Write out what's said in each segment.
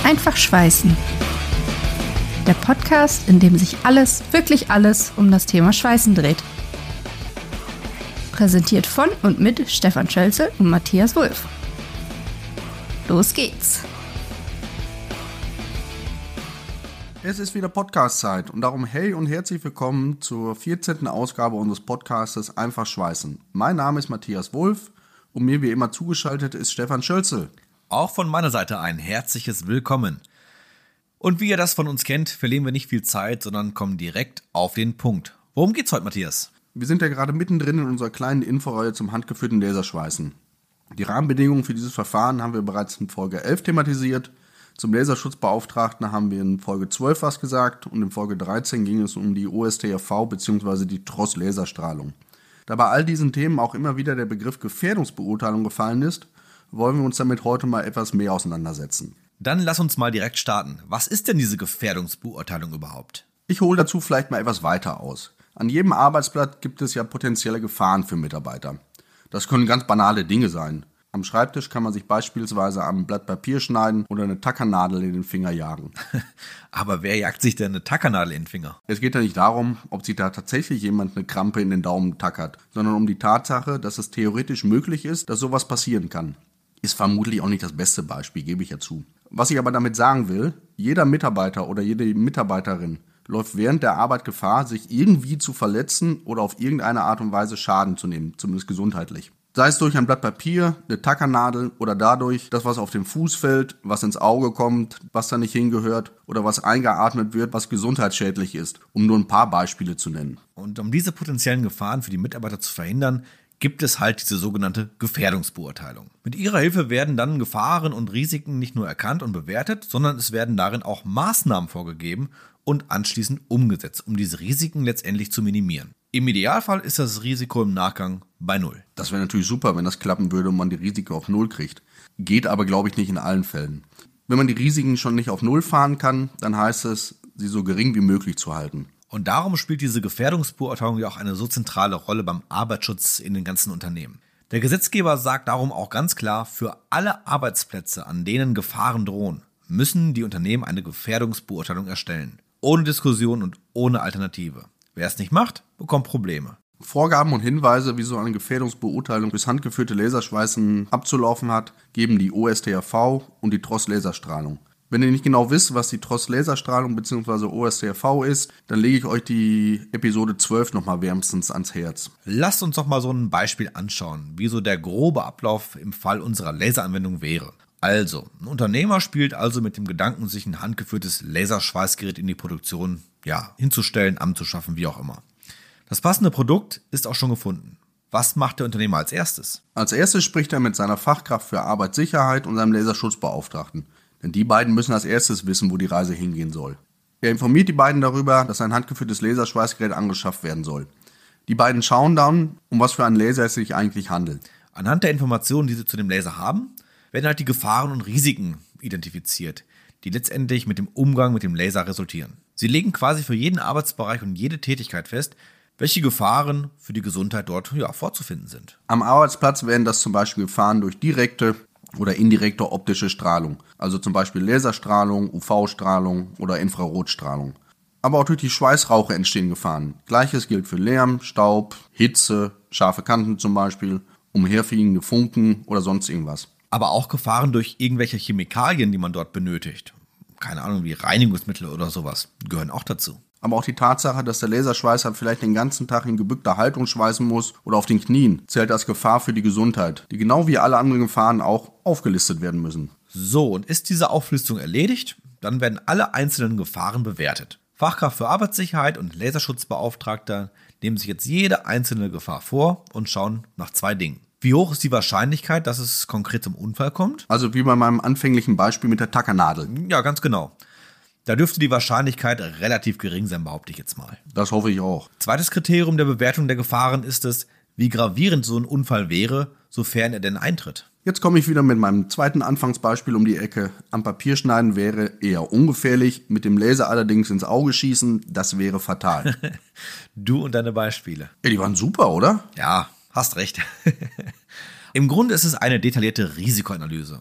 Einfach schweißen. Der Podcast, in dem sich alles, wirklich alles um das Thema Schweißen dreht. Präsentiert von und mit Stefan Schölzel und Matthias Wulff. Los geht's! Es ist wieder Podcast-Zeit und darum hey und herzlich willkommen zur 14. Ausgabe unseres Podcastes Einfach schweißen. Mein Name ist Matthias Wulff und mir wie immer zugeschaltet ist Stefan Schölzel. Auch von meiner Seite ein herzliches Willkommen. Und wie ihr das von uns kennt, verlieren wir nicht viel Zeit, sondern kommen direkt auf den Punkt. Worum geht's heute, Matthias? Wir sind ja gerade mittendrin in unserer kleinen Inforeihe zum handgeführten Laserschweißen. Die Rahmenbedingungen für dieses Verfahren haben wir bereits in Folge 11 thematisiert. Zum Laserschutzbeauftragten haben wir in Folge 12 was gesagt und in Folge 13 ging es um die OSTRV bzw. die TROS-Laserstrahlung. Da bei all diesen Themen auch immer wieder der Begriff Gefährdungsbeurteilung gefallen ist, wollen wir uns damit heute mal etwas mehr auseinandersetzen. Dann lass uns mal direkt starten. Was ist denn diese Gefährdungsbeurteilung überhaupt? Ich hole dazu vielleicht mal etwas weiter aus. An jedem Arbeitsplatz gibt es ja potenzielle Gefahren für Mitarbeiter. Das können ganz banale Dinge sein. Am Schreibtisch kann man sich beispielsweise am Blatt Papier schneiden oder eine Tackernadel in den Finger jagen. Aber wer jagt sich denn eine Tackernadel in den Finger? Es geht ja nicht darum, ob sich da tatsächlich jemand eine Krampe in den Daumen tackert, sondern um die Tatsache, dass es theoretisch möglich ist, dass sowas passieren kann. Ist vermutlich auch nicht das beste Beispiel, gebe ich ja zu. Was ich aber damit sagen will, jeder Mitarbeiter oder jede Mitarbeiterin läuft während der Arbeit Gefahr, sich irgendwie zu verletzen oder auf irgendeine Art und Weise Schaden zu nehmen, zumindest gesundheitlich. Sei es durch ein Blatt Papier, eine Tackernadel oder dadurch, dass was auf den Fuß fällt, was ins Auge kommt, was da nicht hingehört oder was eingeatmet wird, was gesundheitsschädlich ist, um nur ein paar Beispiele zu nennen. Und um diese potenziellen Gefahren für die Mitarbeiter zu verhindern, gibt es halt diese sogenannte Gefährdungsbeurteilung. Mit ihrer Hilfe werden dann Gefahren und Risiken nicht nur erkannt und bewertet, sondern es werden darin auch Maßnahmen vorgegeben und anschließend umgesetzt, um diese Risiken letztendlich zu minimieren. Im Idealfall ist das Risiko im Nachgang bei 0. Das wäre natürlich super, wenn das klappen würde und man die Risiken auf 0 kriegt. Geht aber, glaube ich, nicht in allen Fällen. Wenn man die Risiken schon nicht auf 0 fahren kann, dann heißt es, sie so gering wie möglich zu halten. Und darum spielt diese Gefährdungsbeurteilung ja auch eine so zentrale Rolle beim Arbeitsschutz in den ganzen Unternehmen. Der Gesetzgeber sagt darum auch ganz klar, für alle Arbeitsplätze, an denen Gefahren drohen, müssen die Unternehmen eine Gefährdungsbeurteilung erstellen. Ohne Diskussion und ohne Alternative. Wer es nicht macht, bekommt Probleme. Vorgaben und Hinweise, wie so eine Gefährdungsbeurteilung bis handgeführte Laserschweißen abzulaufen hat, geben die OSTRV und die TROS-Laserstrahlung. Wenn ihr nicht genau wisst, was die TROS-Laserstrahlung bzw. OSTRV ist, dann lege ich euch die Episode 12 nochmal wärmstens ans Herz. Lasst uns doch mal so ein Beispiel anschauen, wie so der grobe Ablauf im Fall unserer Laseranwendung wäre. Also, ein Unternehmer spielt also mit dem Gedanken, sich ein handgeführtes Laserschweißgerät in die Produktion hinzustellen, anzuschaffen, wie auch immer. Das passende Produkt ist auch schon gefunden. Was macht der Unternehmer als erstes? Als erstes spricht er mit seiner Fachkraft für Arbeitssicherheit und seinem Laserschutzbeauftragten. Denn die beiden müssen als erstes wissen, wo die Reise hingehen soll. Er informiert die beiden darüber, dass ein handgeführtes Laserschweißgerät angeschafft werden soll. Die beiden schauen dann, um was für einen Laser es sich eigentlich handelt. Anhand der Informationen, die sie zu dem Laser haben, werden halt die Gefahren und Risiken identifiziert, die letztendlich mit dem Umgang mit dem Laser resultieren. Sie legen quasi für jeden Arbeitsbereich und jede Tätigkeit fest, welche Gefahren für die Gesundheit dort vorzufinden sind. Am Arbeitsplatz werden das zum Beispiel Gefahren durch direkte oder indirekte optische Strahlung, also zum Beispiel Laserstrahlung, UV-Strahlung oder Infrarotstrahlung. Aber auch durch die Schweißrauche entstehen Gefahren. Gleiches gilt für Lärm, Staub, Hitze, scharfe Kanten zum Beispiel, umherfliegende Funken oder sonst irgendwas. Aber auch Gefahren durch irgendwelche Chemikalien, die man dort benötigt. Keine Ahnung, wie Reinigungsmittel oder sowas, gehören auch dazu. Aber auch die Tatsache, dass der Laserschweißer vielleicht den ganzen Tag in gebückter Haltung schweißen muss oder auf den Knien, zählt als Gefahr für die Gesundheit, die genau wie alle anderen Gefahren auch aufgelistet werden müssen. So, und ist diese Auflistung erledigt, dann werden alle einzelnen Gefahren bewertet. Fachkraft für Arbeitssicherheit und Laserschutzbeauftragter nehmen sich jetzt jede einzelne Gefahr vor und schauen nach 2 Dingen. Wie hoch ist die Wahrscheinlichkeit, dass es konkret zum Unfall kommt? Also wie bei meinem anfänglichen Beispiel mit der Tackernadel. Ja, ganz genau. Da dürfte die Wahrscheinlichkeit relativ gering sein, behaupte ich jetzt mal. Das hoffe ich auch. Zweites Kriterium der Bewertung der Gefahren ist es, wie gravierend so ein Unfall wäre, sofern er denn eintritt. Jetzt komme ich wieder mit meinem zweiten Anfangsbeispiel um die Ecke. Am Papier schneiden wäre eher ungefährlich, mit dem Laser allerdings ins Auge schießen, das wäre fatal. Du und deine Beispiele. Ja, die waren super, oder? Ja, hast recht. Im Grunde ist es eine detaillierte Risikoanalyse.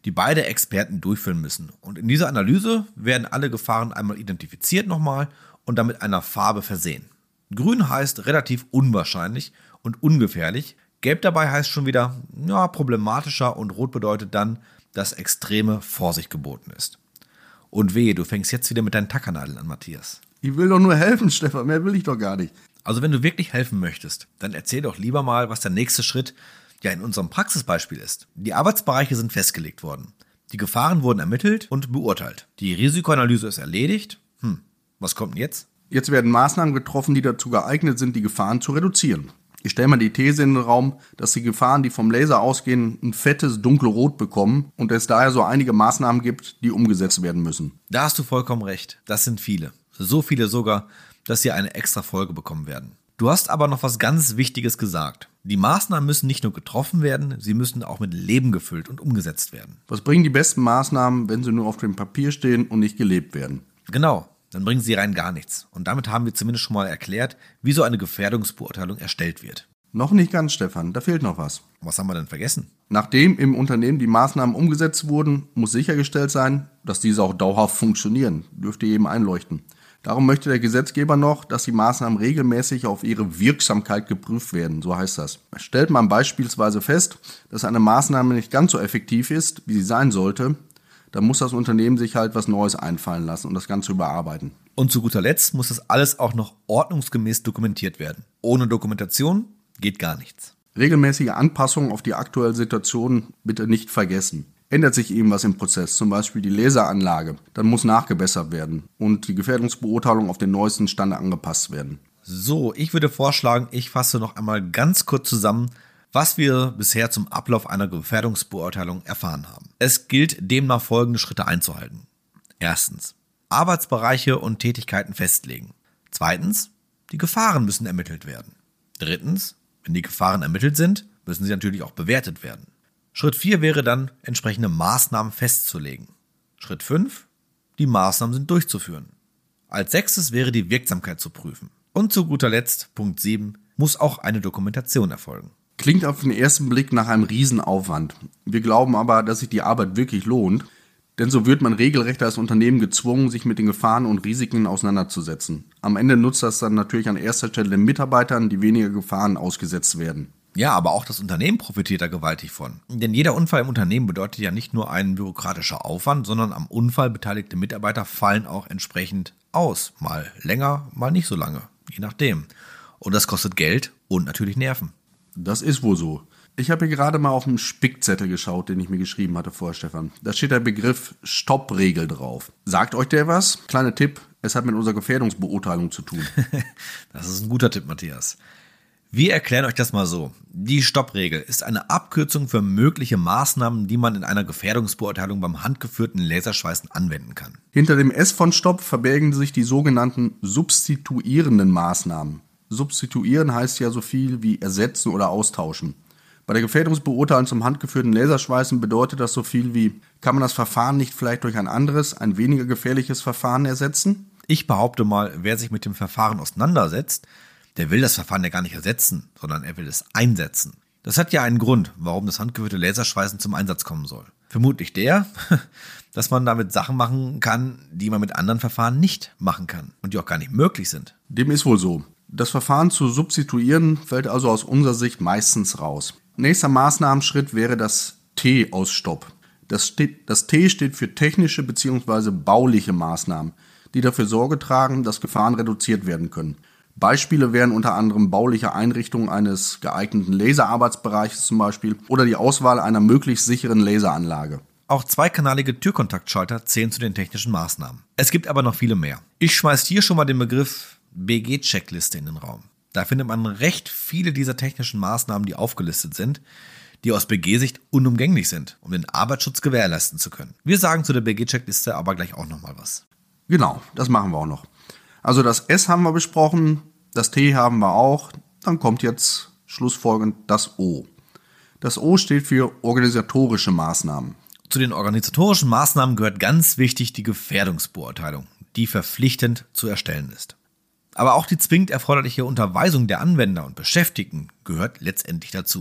die beide Experten durchführen müssen. Und in dieser Analyse werden alle Gefahren einmal identifiziert nochmal und dann mit einer Farbe versehen. Grün heißt relativ unwahrscheinlich und ungefährlich. Gelb dabei heißt schon wieder problematischer und rot bedeutet dann, dass extreme Vorsicht geboten ist. Und wehe, du fängst jetzt wieder mit deinen Tackernadeln an, Matthias. Ich will doch nur helfen, Stefan, mehr will ich doch gar nicht. Also wenn du wirklich helfen möchtest, dann erzähl doch lieber mal, was der nächste Schritt in unserem Praxisbeispiel ist. Die Arbeitsbereiche sind festgelegt worden. Die Gefahren wurden ermittelt und beurteilt. Die Risikoanalyse ist erledigt. Was kommt denn jetzt? Jetzt werden Maßnahmen getroffen, die dazu geeignet sind, die Gefahren zu reduzieren. Ich stelle mal die These in den Raum, dass die Gefahren, die vom Laser ausgehen, ein fettes, dunkelrot bekommen und es daher so einige Maßnahmen gibt, die umgesetzt werden müssen. Da hast du vollkommen recht. Das sind viele. So viele sogar, dass sie eine extra Folge bekommen werden. Du hast aber noch was ganz Wichtiges gesagt. Die Maßnahmen müssen nicht nur getroffen werden, sie müssen auch mit Leben gefüllt und umgesetzt werden. Was bringen die besten Maßnahmen, wenn sie nur auf dem Papier stehen und nicht gelebt werden? Genau, dann bringen sie rein gar nichts. Und damit haben wir zumindest schon mal erklärt, wie so eine Gefährdungsbeurteilung erstellt wird. Noch nicht ganz, Stefan, da fehlt noch was. Was haben wir denn vergessen? Nachdem im Unternehmen die Maßnahmen umgesetzt wurden, muss sichergestellt sein, dass diese auch dauerhaft funktionieren. Dürfte jedem einleuchten. Darum möchte der Gesetzgeber noch, dass die Maßnahmen regelmäßig auf ihre Wirksamkeit geprüft werden, so heißt das. Stellt man beispielsweise fest, dass eine Maßnahme nicht ganz so effektiv ist, wie sie sein sollte, dann muss das Unternehmen sich halt was Neues einfallen lassen und das Ganze überarbeiten. Und zu guter Letzt muss das alles auch noch ordnungsgemäß dokumentiert werden. Ohne Dokumentation geht gar nichts. Regelmäßige Anpassungen auf die aktuelle Situation bitte nicht vergessen. Ändert sich eben was im Prozess, zum Beispiel die Laseranlage, dann muss nachgebessert werden und die Gefährdungsbeurteilung auf den neuesten Stand angepasst werden. So, ich würde vorschlagen, ich fasse noch einmal ganz kurz zusammen, was wir bisher zum Ablauf einer Gefährdungsbeurteilung erfahren haben. Es gilt demnach folgende Schritte einzuhalten. Erstens, Arbeitsbereiche und Tätigkeiten festlegen. Zweitens, die Gefahren müssen ermittelt werden. Drittens, wenn die Gefahren ermittelt sind, müssen sie natürlich auch bewertet werden. Schritt 4 wäre dann, entsprechende Maßnahmen festzulegen. Schritt 5, die Maßnahmen sind durchzuführen. Als 6. wäre die Wirksamkeit zu prüfen. Und zu guter Letzt, Punkt 7, muss auch eine Dokumentation erfolgen. Klingt auf den ersten Blick nach einem Riesenaufwand. Wir glauben aber, dass sich die Arbeit wirklich lohnt, denn so wird man regelrecht als Unternehmen gezwungen, sich mit den Gefahren und Risiken auseinanderzusetzen. Am Ende nutzt das dann natürlich an erster Stelle den Mitarbeitern, die weniger Gefahren ausgesetzt werden. Ja, aber auch das Unternehmen profitiert da gewaltig von. Denn jeder Unfall im Unternehmen bedeutet ja nicht nur ein bürokratischer Aufwand, sondern am Unfall beteiligte Mitarbeiter fallen auch entsprechend aus. Mal länger, mal nicht so lange. Je nachdem. Und das kostet Geld und natürlich Nerven. Das ist wohl so. Ich habe hier gerade mal auf einen Spickzettel geschaut, den ich mir geschrieben hatte vorher, Stefan. Da steht der Begriff Stoppregel drauf. Sagt euch der was? Kleiner Tipp, es hat mit unserer Gefährdungsbeurteilung zu tun. Das ist ein guter Tipp, Matthias. Wir erklären euch das mal so. Die Stoppregel ist eine Abkürzung für mögliche Maßnahmen, die man in einer Gefährdungsbeurteilung beim handgeführten Laserschweißen anwenden kann. Hinter dem S von Stopp verbergen sich die sogenannten substituierenden Maßnahmen. Substituieren heißt ja so viel wie ersetzen oder austauschen. Bei der Gefährdungsbeurteilung zum handgeführten Laserschweißen bedeutet das so viel wie, kann man das Verfahren nicht vielleicht durch ein anderes, ein weniger gefährliches Verfahren ersetzen? Ich behaupte mal, wer sich mit dem Verfahren auseinandersetzt, der will das Verfahren ja gar nicht ersetzen, sondern er will es einsetzen. Das hat ja einen Grund, warum das handgeführte Laserschweißen zum Einsatz kommen soll. Vermutlich der, dass man damit Sachen machen kann, die man mit anderen Verfahren nicht machen kann und die auch gar nicht möglich sind. Dem ist wohl so. Das Verfahren zu substituieren fällt also aus unserer Sicht meistens raus. Nächster Maßnahmenschritt wäre das T aus Stopp. Das T steht für technische bzw. bauliche Maßnahmen, die dafür Sorge tragen, dass Gefahren reduziert werden können. Beispiele wären unter anderem bauliche Einrichtung eines geeigneten Laserarbeitsbereiches zum Beispiel oder die Auswahl einer möglichst sicheren Laseranlage. Auch zweikanalige Türkontaktschalter zählen zu den technischen Maßnahmen. Es gibt aber noch viele mehr. Ich schmeiß hier schon mal den Begriff BG-Checkliste in den Raum. Da findet man recht viele dieser technischen Maßnahmen, die aufgelistet sind, die aus BG-Sicht unumgänglich sind, um den Arbeitsschutz gewährleisten zu können. Wir sagen zu der BG-Checkliste aber gleich auch nochmal was. Genau, das machen wir auch noch. Also das S haben wir besprochen, das T haben wir auch, dann kommt jetzt schlussfolgernd das O. Das O steht für organisatorische Maßnahmen. Zu den organisatorischen Maßnahmen gehört ganz wichtig die Gefährdungsbeurteilung, die verpflichtend zu erstellen ist. Aber auch die zwingend erforderliche Unterweisung der Anwender und Beschäftigten gehört letztendlich dazu.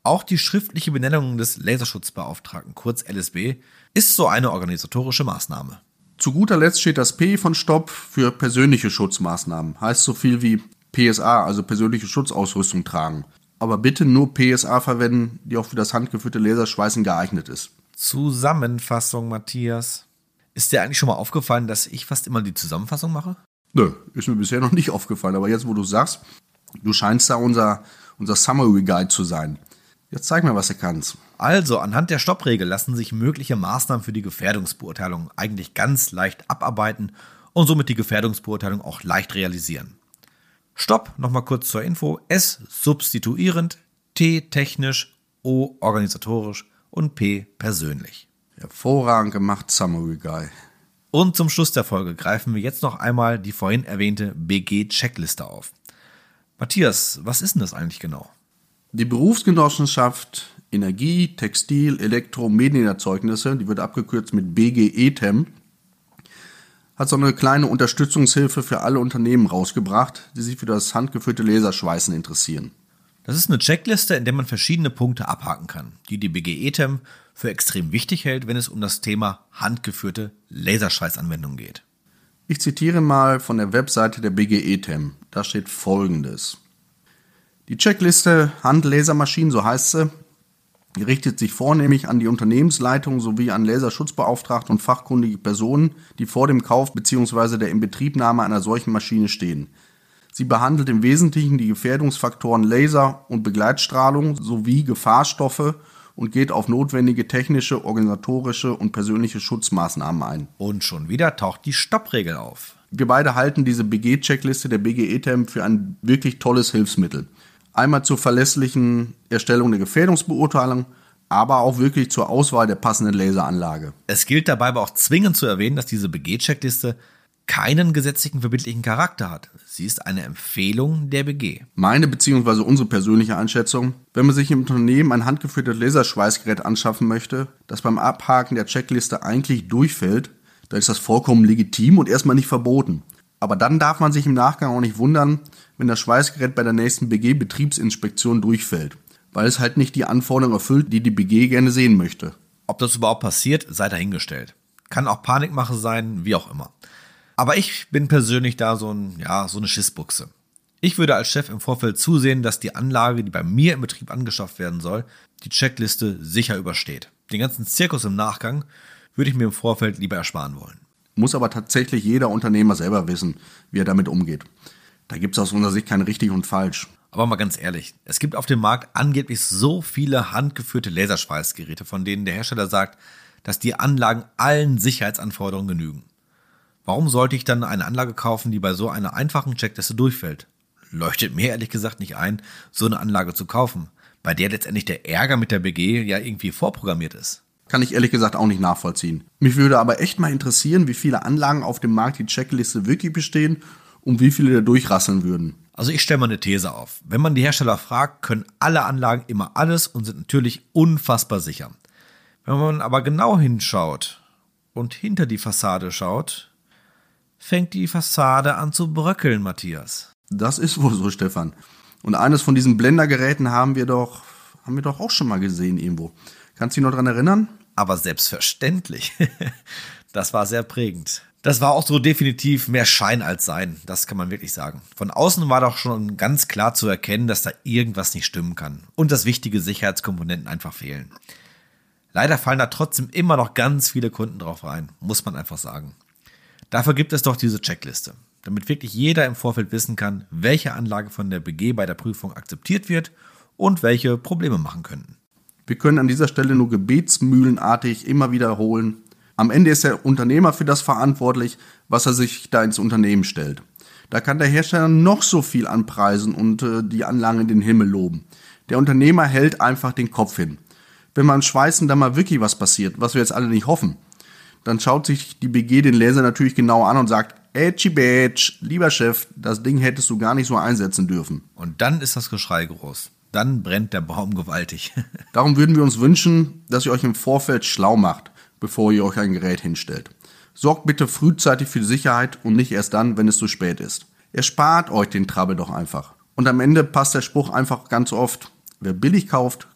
Auch die schriftliche Benennung des Laserschutzbeauftragten, kurz LSB, ist so eine organisatorische Maßnahme. Zu guter Letzt steht das P von Stopp für persönliche Schutzmaßnahmen. Heißt so viel wie PSA, also persönliche Schutzausrüstung tragen. Aber bitte nur PSA verwenden, die auch für das handgeführte Laserschweißen geeignet ist. Zusammenfassung, Matthias. Ist dir eigentlich schon mal aufgefallen, dass ich fast immer die Zusammenfassung mache? Nö, ist mir bisher noch nicht aufgefallen. Aber jetzt, wo du sagst, du scheinst da unser Summary Guide zu sein. Jetzt zeig mir, was du kannst. Also, anhand der Stoppregel lassen sich mögliche Maßnahmen für die Gefährdungsbeurteilung eigentlich ganz leicht abarbeiten und somit die Gefährdungsbeurteilung auch leicht realisieren. Stopp, nochmal kurz zur Info. S substituierend, T technisch, O organisatorisch und P persönlich. Hervorragend gemacht, Summary Guy. Und zum Schluss der Folge greifen wir jetzt noch einmal die vorhin erwähnte BG-Checkliste auf. Matthias, was ist denn das eigentlich genau? Die Berufsgenossenschaft Energie, Textil, Elektro- und Medienerzeugnisse, die wird abgekürzt mit BG-ETEM, hat so eine kleine Unterstützungshilfe für alle Unternehmen rausgebracht, die sich für das handgeführte Laserschweißen interessieren. Das ist eine Checkliste, in der man verschiedene Punkte abhaken kann, die die BG-ETEM für extrem wichtig hält, wenn es um das Thema handgeführte Laserschweißanwendung geht. Ich zitiere mal von der Webseite der BG-ETEM. Da steht Folgendes. Die Checkliste Handlasermaschinen, so heißt sie, richtet sich vornehmlich an die Unternehmensleitung sowie an Laserschutzbeauftragte und fachkundige Personen, die vor dem Kauf bzw. der Inbetriebnahme einer solchen Maschine stehen. Sie behandelt im Wesentlichen die Gefährdungsfaktoren Laser und Begleitstrahlung sowie Gefahrstoffe und geht auf notwendige technische, organisatorische und persönliche Schutzmaßnahmen ein. Und schon wieder taucht die Stoppregel auf. Wir beide halten diese BG-Checkliste der BG-ETEM für ein wirklich tolles Hilfsmittel. Einmal zur verlässlichen Erstellung der Gefährdungsbeurteilung, aber auch wirklich zur Auswahl der passenden Laseranlage. Es gilt dabei aber auch zwingend zu erwähnen, dass diese BG-Checkliste keinen gesetzlichen verbindlichen Charakter hat. Sie ist eine Empfehlung der BG. Meine bzw. unsere persönliche Einschätzung, wenn man sich im Unternehmen ein handgeführtes Laserschweißgerät anschaffen möchte, das beim Abhaken der Checkliste eigentlich durchfällt, dann ist das vollkommen legitim und erstmal nicht verboten. Aber dann darf man sich im Nachgang auch nicht wundern, wenn das Schweißgerät bei der nächsten BG-Betriebsinspektion durchfällt, weil es halt nicht die Anforderungen erfüllt, die die BG gerne sehen möchte. Ob das überhaupt passiert, sei dahingestellt. Kann auch Panikmache sein, wie auch immer. Aber ich bin persönlich da so eine Schissbuchse. Ich würde als Chef im Vorfeld zusehen, dass die Anlage, die bei mir im Betrieb angeschafft werden soll, die Checkliste sicher übersteht. Den ganzen Zirkus im Nachgang würde ich mir im Vorfeld lieber ersparen wollen. Muss aber tatsächlich jeder Unternehmer selber wissen, wie er damit umgeht. Da gibt es aus unserer Sicht kein richtig und falsch. Aber mal ganz ehrlich, es gibt auf dem Markt angeblich so viele handgeführte Laserschweißgeräte, von denen der Hersteller sagt, dass die Anlagen allen Sicherheitsanforderungen genügen. Warum sollte ich dann eine Anlage kaufen, die bei so einer einfachen Checkliste durchfällt? Leuchtet mir ehrlich gesagt nicht ein, so eine Anlage zu kaufen, bei der letztendlich der Ärger mit der BG ja irgendwie vorprogrammiert ist. Kann ich ehrlich gesagt auch nicht nachvollziehen. Mich würde aber echt mal interessieren, wie viele Anlagen auf dem Markt die Checkliste wirklich bestehen und wie viele da durchrasseln würden. Also ich stelle mal eine These auf. Wenn man die Hersteller fragt, können alle Anlagen immer alles und sind natürlich unfassbar sicher. Wenn man aber genau hinschaut und hinter die Fassade schaut, fängt die Fassade an zu bröckeln, Matthias. Das ist wohl so, Stefan. Und eines von diesen Blendergeräten haben wir doch auch schon mal gesehen irgendwo. Kannst du dich noch dran erinnern? Aber selbstverständlich. Das war sehr prägend. Das war auch so definitiv mehr Schein als Sein. Das kann man wirklich sagen. Von außen war doch schon ganz klar zu erkennen, dass da irgendwas nicht stimmen kann. Und dass wichtige Sicherheitskomponenten einfach fehlen. Leider fallen da trotzdem immer noch ganz viele Kunden drauf rein. Muss man einfach sagen. Dafür gibt es doch diese Checkliste. Damit wirklich jeder im Vorfeld wissen kann, welche Anlage von der BG bei der Prüfung akzeptiert wird und welche Probleme machen könnten. Wir können an dieser Stelle nur gebetsmühlenartig immer wiederholen. Am Ende ist der Unternehmer für das verantwortlich, was er sich da ins Unternehmen stellt. Da kann der Hersteller noch so viel anpreisen und die Anlagen in den Himmel loben. Der Unternehmer hält einfach den Kopf hin. Wenn beim Schweißen da mal wirklich was passiert, was wir jetzt alle nicht hoffen, dann schaut sich die BG den Laser natürlich genau an und sagt, Batch, lieber Chef, das Ding hättest du gar nicht so einsetzen dürfen. Und dann ist das Geschrei groß. Dann brennt der Baum gewaltig. Darum würden wir uns wünschen, dass ihr euch im Vorfeld schlau macht, bevor ihr euch ein Gerät hinstellt. Sorgt bitte frühzeitig für die Sicherheit und nicht erst dann, wenn es zu spät ist. Erspart euch den Trouble doch einfach. Und am Ende passt der Spruch einfach ganz oft, wer billig kauft,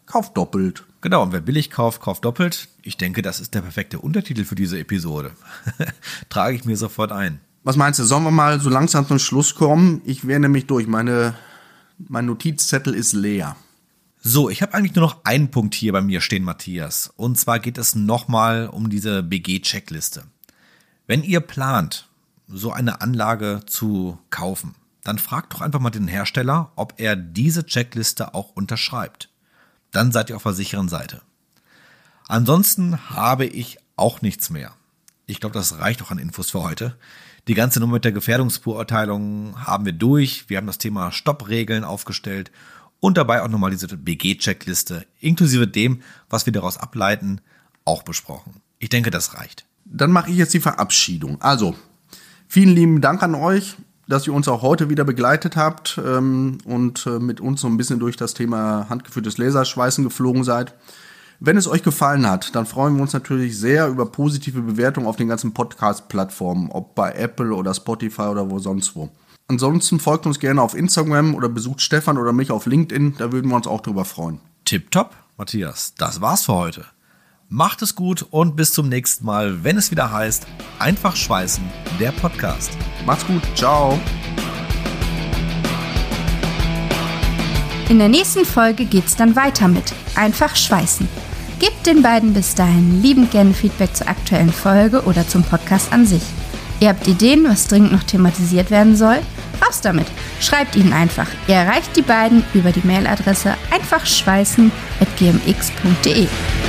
kauft doppelt. Genau, und wer billig kauft, kauft doppelt. Ich denke, das ist der perfekte Untertitel für diese Episode. Trage ich mir sofort ein. Was meinst du, sollen wir mal so langsam zum Schluss kommen? Ich wäre nämlich durch. Mein Notizzettel ist leer. So, ich habe eigentlich nur noch einen Punkt hier bei mir stehen, Matthias. Und zwar geht es nochmal um diese BG-Checkliste. Wenn ihr plant, so eine Anlage zu kaufen, dann fragt doch einfach mal den Hersteller, ob er diese Checkliste auch unterschreibt. Dann seid ihr auf der sicheren Seite. Ansonsten habe ich auch nichts mehr. Ich glaube, das reicht auch an Infos für heute. Die ganze Nummer mit der Gefährdungsbeurteilung haben wir durch. Wir haben das Thema Stoppregeln aufgestellt und dabei auch nochmal diese BG-Checkliste inklusive dem, was wir daraus ableiten, auch besprochen. Ich denke, das reicht. Dann mache ich jetzt die Verabschiedung. Also, vielen lieben Dank an euch, dass ihr uns auch heute wieder begleitet habt und mit uns so ein bisschen durch das Thema handgeführtes Laserschweißen geflogen seid. Wenn es euch gefallen hat, dann freuen wir uns natürlich sehr über positive Bewertungen auf den ganzen Podcast-Plattformen, ob bei Apple oder Spotify oder wo sonst wo. Ansonsten folgt uns gerne auf Instagram oder besucht Stefan oder mich auf LinkedIn, da würden wir uns auch drüber freuen. Tipptopp, Matthias, das war's für heute. Macht es gut und bis zum nächsten Mal, wenn es wieder heißt, Einfach Schweißen, der Podcast. Macht's gut, ciao. In der nächsten Folge geht's dann weiter mit Einfach Schweißen. Gebt den beiden bis dahin liebend gerne Feedback zur aktuellen Folge oder zum Podcast an sich. Ihr habt Ideen, was dringend noch thematisiert werden soll? Raus damit! Schreibt ihnen einfach. Ihr erreicht die beiden über die Mailadresse einfachschweißen@gmx.de.